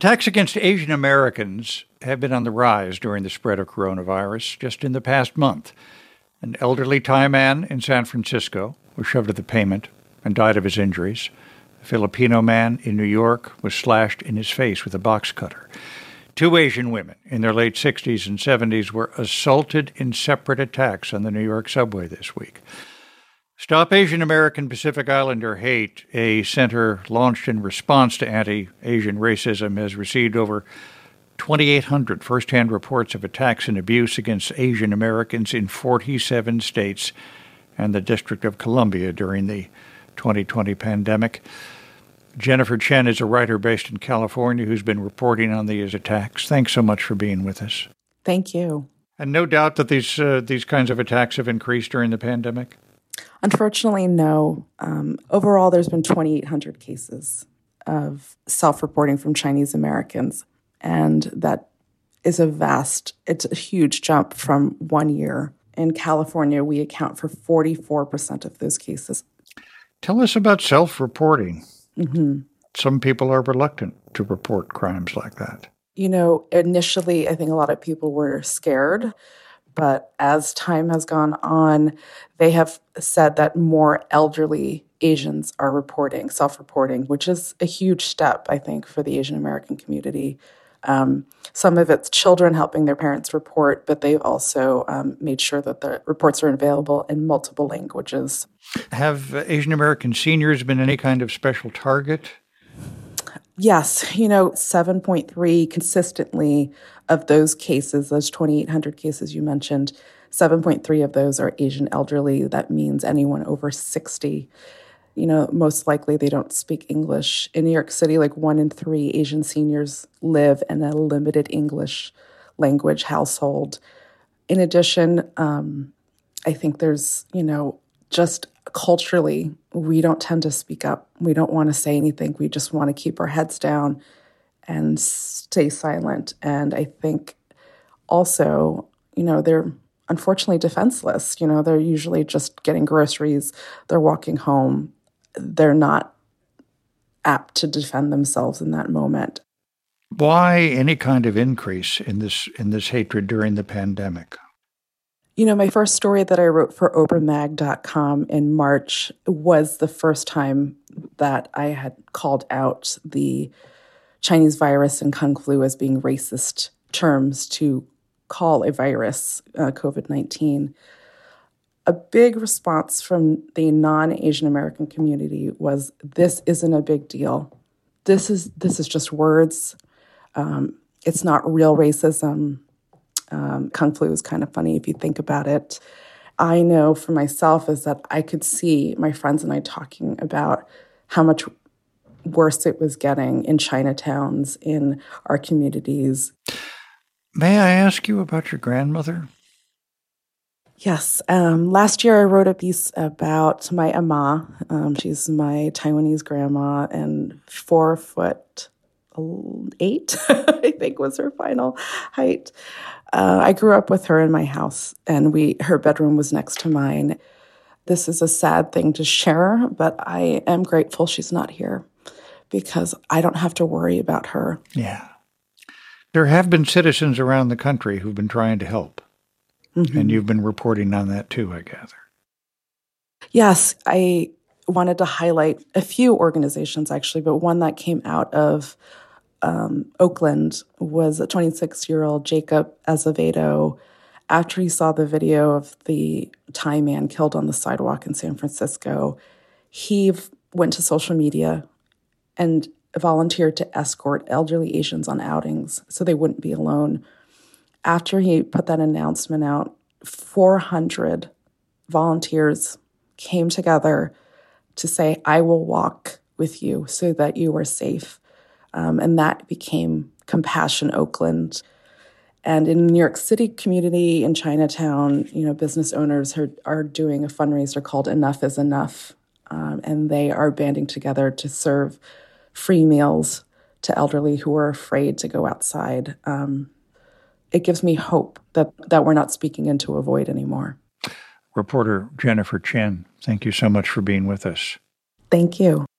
Attacks against Asian Americans have been on the rise during the spread of coronavirus. Just in the past month, an elderly Thai man in San Francisco was shoved to the pavement and died of his injuries. A Filipino man in New York was slashed in his face with a box cutter. Two Asian women in their late 60s and 70s were assaulted in separate attacks on the New York subway this week. Stop Asian American Pacific Islander Hate, a center launched in response to anti-Asian racism, has received over 2,800 first-hand reports of attacks and abuse against Asian Americans in 47 states and the District of Columbia during the 2020 pandemic. Jennifer Chen is a writer based in California who's been reporting on these attacks. Thanks so much for being with us. Thank you. And no doubt that these kinds of attacks have increased during the pandemic? Unfortunately, no. Overall, there's been 2,800 cases of self-reporting from Chinese Americans, and that is it's a huge jump from 1 year. In California, we account for 44% of those cases. Tell us about self-reporting. Mm-hmm. Some people are reluctant to report crimes like that. Initially, I think a lot of people were scared. But as time has gone on, they have said that more elderly Asians are self-reporting, which is a huge step, I think, for the Asian American community. Some of it's children helping their parents report, but they've also made sure that the reports are available in multiple languages. Have Asian American seniors been any kind of special target? Yes, 7.3 consistently of those cases, those 2,800 cases you mentioned, 7.3 of those are Asian elderly. That means anyone over 60. Most likely they don't speak English. In New York City, 1 in 3 Asian seniors live in a limited English language household. In addition, I think there's, just culturally, we don't tend to speak up. We don't want to say anything. We just want to keep our heads down and stay silent. And I think also, they're unfortunately defenseless. They're usually just getting groceries. They're walking home. They're not apt to defend themselves in that moment. Why any kind of increase in this hatred during the pandemic? My first story that I wrote for OprahMag.com in March was the first time that I had called out the Chinese virus and Kung flu as being racist terms to call a virus, COVID-19. A big response from the non-Asian American community was, this isn't a big deal. This is just words. It's not real racism. Kung flu is kind of funny if you think about it. I know for myself is that I could see my friends and I talking about how much worse it was getting in Chinatowns, in our communities. May I ask you about your grandmother? Yes. Last year I wrote a piece about my ama. She's my Taiwanese grandma, and 4'8", I think was her final height. I grew up with her in my house, and her bedroom was next to mine. This is a sad thing to share, but I am grateful she's not here because I don't have to worry about her. Yeah. There have been citizens around the country who've been trying to help, and you've been reporting on that too, I gather. Yes, I wanted to highlight a few organizations, actually, but one that came out of Oakland was a 26-year-old Jacob Azevedo. After he saw the video of the Thai man killed on the sidewalk in San Francisco, he went to social media and volunteered to escort elderly Asians on outings so they wouldn't be alone. After he put that announcement out, 400 volunteers came together to say, I will walk with you so that you are safe. And that became Compassion Oakland. And in New York City community, in Chinatown, business owners are doing a fundraiser called Enough is Enough. And they are banding together to serve free meals to elderly who are afraid to go outside. It gives me hope that we're not speaking into a void anymore. Reporter Jennifer Chen, thank you so much for being with us. Thank you.